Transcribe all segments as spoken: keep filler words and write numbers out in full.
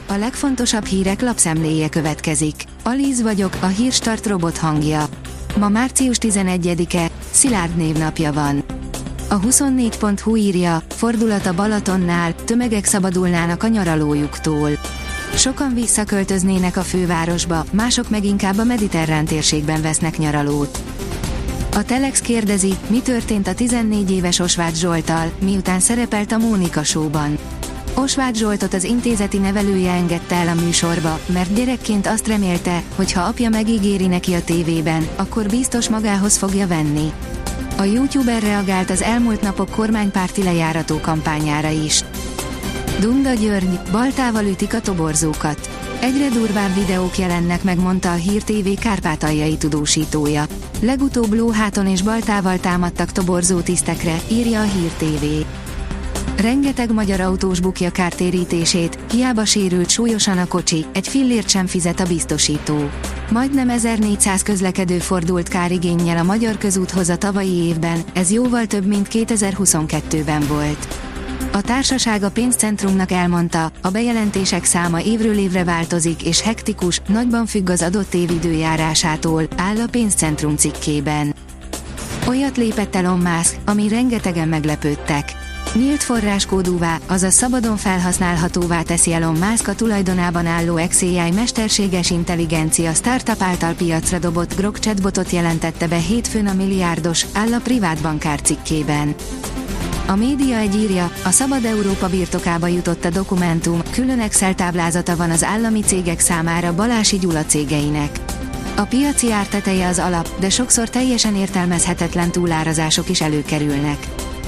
A legfontosabb hírek lapszemléje következik. Alíz vagyok, a Hírstart robot hangja. Ma március tizenegyedike, Szilárd névnapja van. A huszonnégy pont hu írja, fordulat a Balatonnál, tömegek szabadulnának a nyaralójuktól. Sokan visszaköltöznének a fővárosba, mások meg inkább a mediterrán térségben vesznek nyaralót. A Telex kérdezi, mi történt a tizennégy éves Osváth Zsolttal, miután szerepelt a Mónika Show-ban. Osváth Zsoltot az intézeti nevelője engedte el a műsorba, mert gyerekként azt remélte, hogy ha apja megígéri neki a tévében, akkor biztos magához fogja venni. A youtuber reagált az elmúlt napok kormánypárti lejárató kampányára is. Dunda György, baltával ütik a toborzókat. Egyre durvább videók jelennek meg, mondta a Hír té vé kárpátaljai tudósítója. Legutóbb lóháton és baltával támadtak toborzó tisztekre, írja a Hír té vé. Rengeteg magyar autós bukja kártérítését, hiába sérült súlyosan a kocsi, egy fillért sem fizet a biztosító. Majdnem ezernégyszáz közlekedő fordult kárigénnyel a magyar közúthoz a tavalyi évben, ez jóval több, mint kétezer-huszonkettőben volt. A társaság a pénzcentrumnak elmondta, a bejelentések száma évről évre változik és hektikus, nagyban függ az adott év időjárásától, áll a pénzcentrum cikkében. Olyat lépett Elon Musk, ami rengetegen meglepődtek. Nyílt forráskódúvá, azaz szabadon felhasználhatóvá teszi Elon Musk a tulajdonában álló X á i mesterséges intelligencia startup által piacra dobott Grok chatbotot jelentette be hétfőn a milliárdos, áll a privát bankár cikkében. A Média egy írja, a Szabad Európa birtokába jutott a dokumentum, külön Excel táblázata van az állami cégek számára Balási Gyula cégeinek. A piaci árteteje az alap, de sokszor teljesen értelmezhetetlen túlárazások is előkerülnek.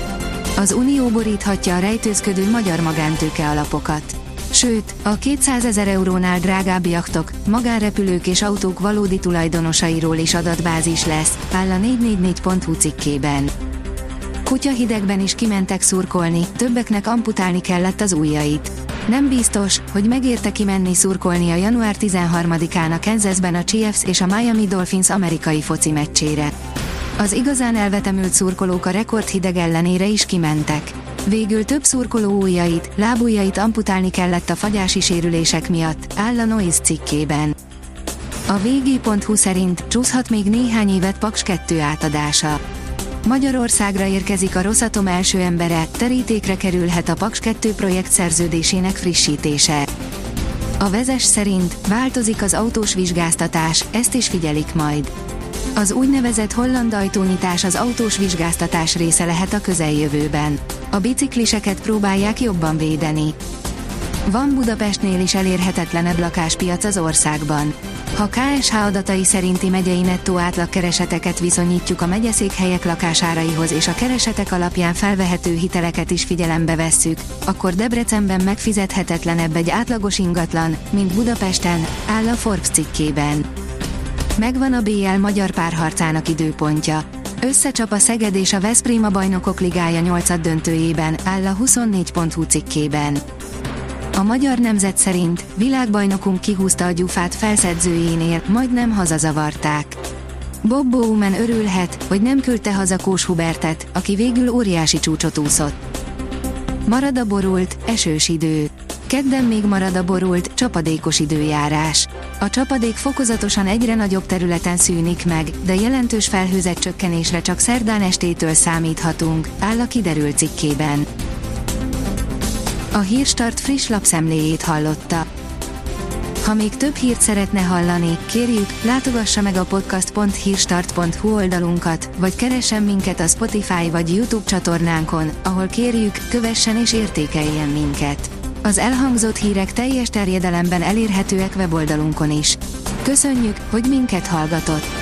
Az Unió boríthatja a rejtőzködő magyar magántőke alapokat. Sőt, a kétszázezer eurónál drágább jachtok, magánrepülők és autók valódi tulajdonosairól is adatbázis lesz, áll a négy négy négy pont hu cikkében. Kutyahidegben is kimentek szurkolni, többeknek amputálni kellett az ujjait. Nem biztos, hogy megérte kimenni szurkolni a január tizenharmadikán a Kansasben a Chiefs és a Miami Dolphins amerikai foci meccsére. Az igazán elvetemült szurkolók a rekordhideg ellenére is kimentek. Végül több szurkoló ujjait, lábujjait amputálni kellett a fagyási sérülések miatt, áll a Noise cikkében. A vg pont hu szerint csúszhat még néhány évet Paks kettő átadása. Magyarországra érkezik a Rosatom első embere, terítékre kerülhet a Paks kettő projekt szerződésének frissítése. A Vezes szerint változik az autós vizsgáztatás, ezt is figyelik majd. Az úgynevezett holland ajtónyitás az autós vizsgáztatás része lehet a közeljövőben. A bicikliseket próbálják jobban védeni. Van Budapestnél is elérhetetlenebb lakáspiac az országban. Ha ká es há adatai szerinti megyei nettó átlagkereseteket viszonyítjuk a megyeszékhelyek lakásáraihoz és a keresetek alapján felvehető hiteleket is figyelembe vesszük, akkor Debrecenben megfizethetetlenebb egy átlagos ingatlan, mint Budapesten, áll a Forbes cikkében. Megvan a bé el magyar párharcának időpontja. Összecsap a Szeged és a Veszprém a Bajnokok Ligája nyolcaddöntőjében, áll a huszonnégy pont hu cikkében. A Magyar Nemzet szerint világbajnokunk kihúzta a gyufát felszedzőjénél, majdnem hazazavarták. Bob Bowman örülhet, hogy nem küldte haza Kós Hubertet, aki végül óriási csúcsot úszott. Marad a borult, esős idő. Kedden még marad a borult, csapadékos időjárás. A csapadék fokozatosan egyre nagyobb területen szűnik meg, de jelentős felhőzetcsökkenésre csak szerdán estétől számíthatunk, áll a Kiderült cikkében. A Hírstart friss lapszemléjét hallotta. Ha még több hírt szeretne hallani, kérjük, látogassa meg a podcast pont hírstart pont hu oldalunkat, vagy keressen minket a Spotify vagy YouTube csatornánkon, ahol kérjük, kövessen és értékeljen minket. Az elhangzott hírek teljes terjedelemben elérhetőek weboldalunkon is. Köszönjük, hogy minket hallgatott!